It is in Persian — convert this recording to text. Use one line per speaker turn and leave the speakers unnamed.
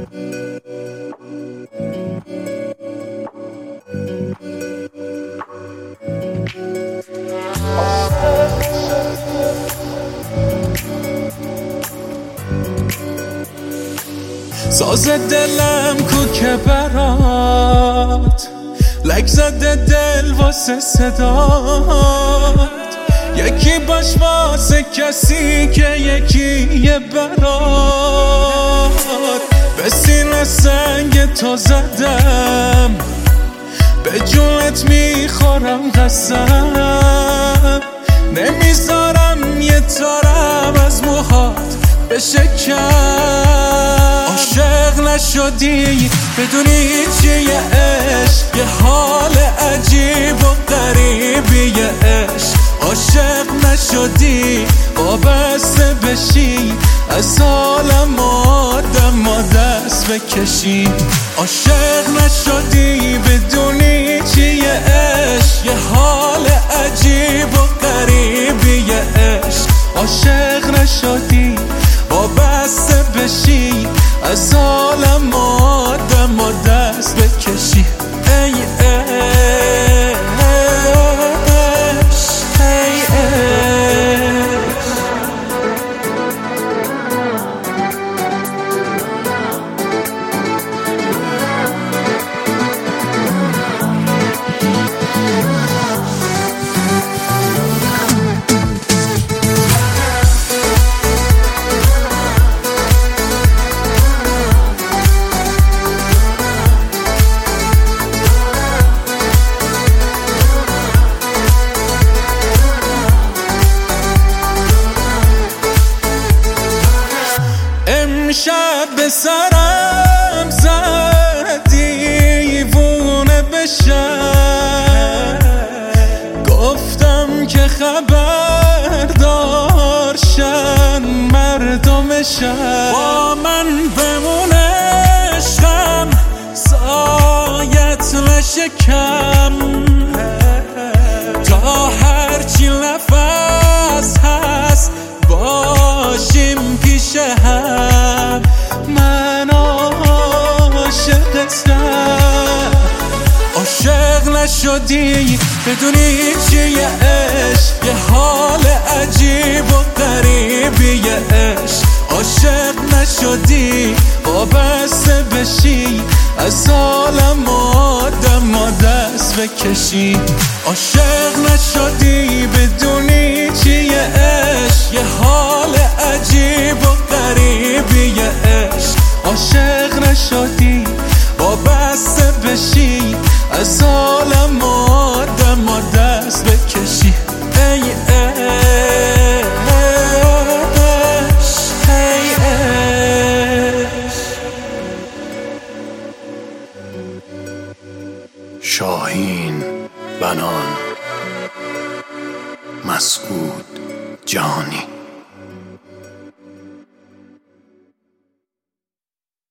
ساز دلم کو که برات لک زده دل واسه صدات، یکی باش واسه کسی که یکیه برات. به سینه سنگ تو زدم، به جونت میخورم قسم، نمیذارم یه تارم از موهات بشه کم. عاشق نشدی بدونی چیه عشق، یه حال عجیب و غریبیه عشق. عاشق نشدی وابسته بشی، از عالم آدم دست بکشی. عاشق نشدی بدونی چیه عشق، یه حال عجیب و غریبیه عشق. عاشق نشدی وابسته بشی، از عالم آدم دست بکشی. ای شب به سرم زد دیوونه بشم، گفتم که خبردار شن مردمشم. با من بمونه عشقم، سایت نشه کم، تا هرچی نفس هست باشیم پیش هم. من عاشقتم. عاشق نشدی بدونی چیه عشق، یه حال عجیب و غریبیه عشق. عاشق نشدی وابسته بشی، از عالم آدم دست بکشی. عاشق نشدی بدونی چیه عشق، یه حال عجیب و غریبیه عشق. عاشق نشدی وابسته بشی، از عالم آدم دست بکشی. ای عشق، ای عشق.
شاهین بنان، مسعود جانی.